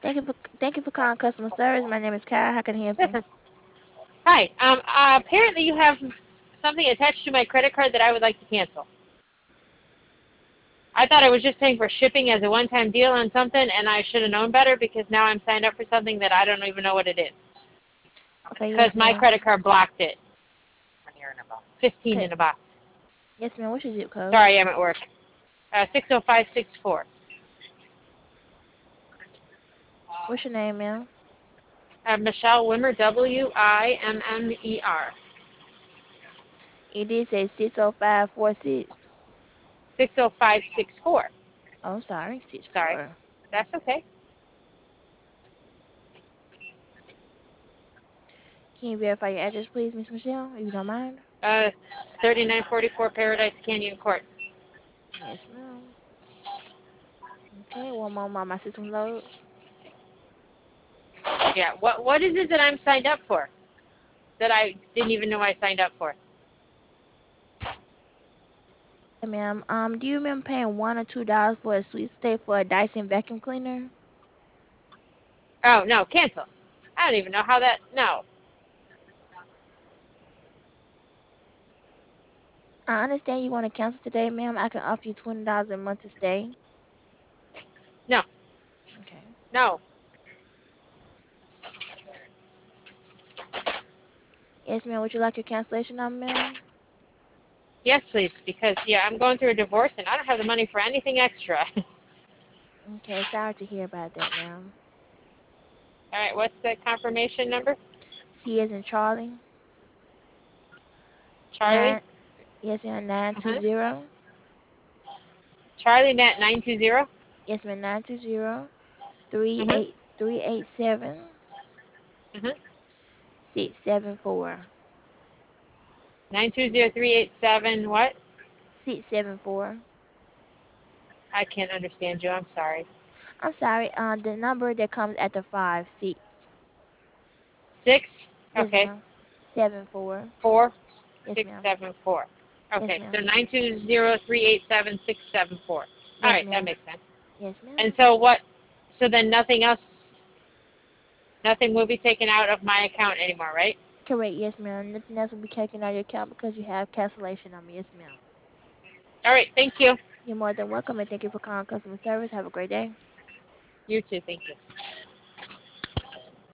Thank you for calling customer service. My name is Kara. How can I help you? Listen. Hi. Apparently you have something attached to my credit card that I would like to cancel. I thought I was just paying for shipping as a one-time deal on something, and I should have known better because now I'm signed up for something that I don't even know what it is. Okay, Because yes, my ma'am. credit card blocked it. 15 Okay, in a box. yes, ma'am. What's your zip code? Sorry, I'm at work. 60564. What's your name, ma'am? Michelle Wimmer, Wimmer. It did say 60546. 60564. Oh, sorry, Sorry. 64. That's okay. Can you verify your address, please, Miss Michelle, if you don't mind? Uh, 3944 Paradise Canyon Court. Yes, ma'am. Okay, one moment while my system loads. Yeah. What is it that I'm signed up for? That I didn't even know I signed up for. Hey, ma'am. Do you remember paying $1 or $2 for a sweet stay for a Dyson vacuum cleaner? Oh no, cancel. I don't even know how that. No, I understand you want to cancel today, ma'am. I can offer you $20 a month to stay. no, Okay. no. Yes, ma'am. Would you like your cancellation number, ma'am? Yes, please, because yeah, I'm going through a divorce and I don't have the money for anything extra. Okay, sorry to hear about that, ma'am. All right, what's the confirmation number? C as in Charlie. Charlie. 9, yes, ma'am, Uh-huh. 920. Charlie Nat 920. Yes, ma'am, 920 three Uh-huh. eight 387 Uh-huh. 674. 920-387 what? 674. I can't understand you. I'm sorry. I'm sorry, the number that comes after 5, 6. 6. Yes, Okay. ma'am. 74. Four. Yes, Six ma'am. seven four. Yes, Okay, so ma'am. 920-387-674. All Yes, right, that ma'am. makes sense. Yes, And ma'am. so what? So then nothing else, nothing will be taken out of my account anymore, right? Correct, yes, ma'am. Nothing else will be taken out of your account because you have cancellation on me. Yes, ma'am. All right, thank you. You're more than welcome and thank you for calling customer service. Have a great day. You too, thank you.